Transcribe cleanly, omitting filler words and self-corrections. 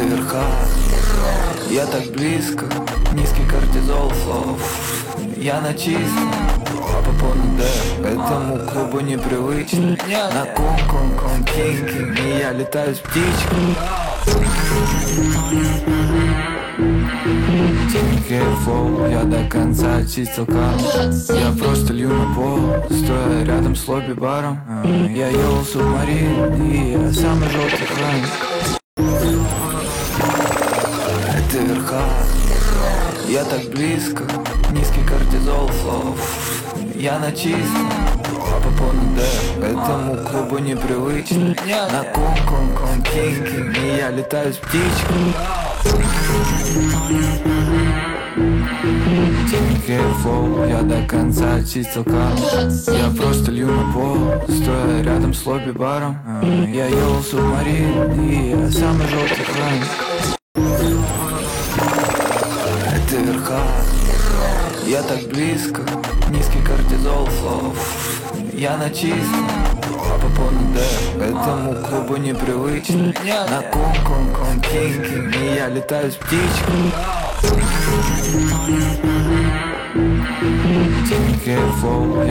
верха, я так близко, низкий кортизол слов. Я на чистом, по полной Д, этому клубу непривычно. На ком кинг, и я летаю с птичкой. Careful, я до конца очистил карму. Я просто лью на пол, стоя рядом с лобби-баром. Я ел субмарин, и я самый желтый хранник. Это верха, я так близко, низкий кортизол слов. Я на чистом, по полной Д, этому клубу непривычно. На ком кинг, и я летаю с птичкой. Careful, я до конца очистил карму. Я просто лью на пол, стоя рядом с лобби-баром. Я ел субмарин, и я самый желтый хранник. Это верха, я так близко, низкий кортизол слов. Я на чистом, по полной Д, этому клубу непривычно. На ком кинг, и я летаю с птичкой. Careful,